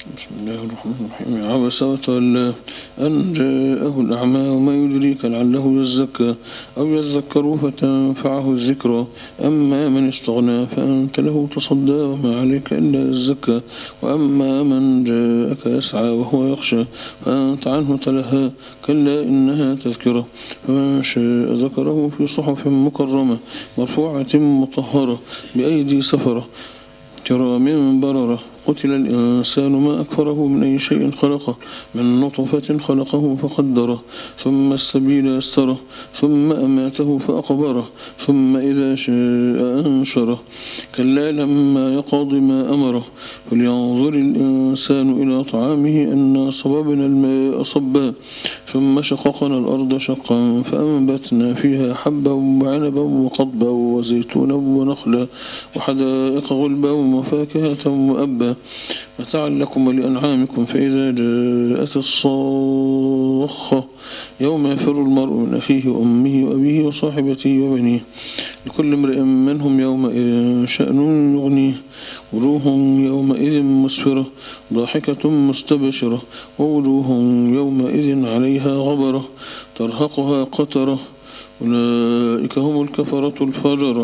بسم الله الرحمن الرحيم. عبس وتولى أن جاءه الأعمى وما يدريك لعله يزكى أو يذكر فتنفعه الذكرى أما من استغنى فأنت له تصدى وما عليك إلا الزكى وأما من جاءك يسعى وهو يخشى فأنت عنه تلهى كلا إنها تذكرة فمن شاء ذكره في صحف مكرمة مرفوعة مطهرة بأيدي سفرة كرام بررة قتل الإنسان ما أكفره من أي شيء خلقه من نطفة خلقه فقدره ثم السبيل يسره ثم أماته فأقبره ثم إذا شاء أنشره كلا لما يقض ما أمره فلينظر الإنسان إلى طعامه أنا صببنا الماء صبا ثم شققنا الأرض شقا فأنبتنا فيها حبا وعنبا وقضبا وزيتونا ونخلا وحدائق غلبا وفاكهة وأبا متاعا لكم ولأنعامكم فإذا جاءت الصاخة يوم يفر المرء من أخيه وأمه وأبيه وصاحبته وبنيه لكل امرئ منهم يومئذ شأن يغنيه وجوه يومئذ مسفرة ضاحكة مستبشرة ووجوه يومئذ عليها غبرة ترهقها قترة أولئك هم الكفرة الفجرة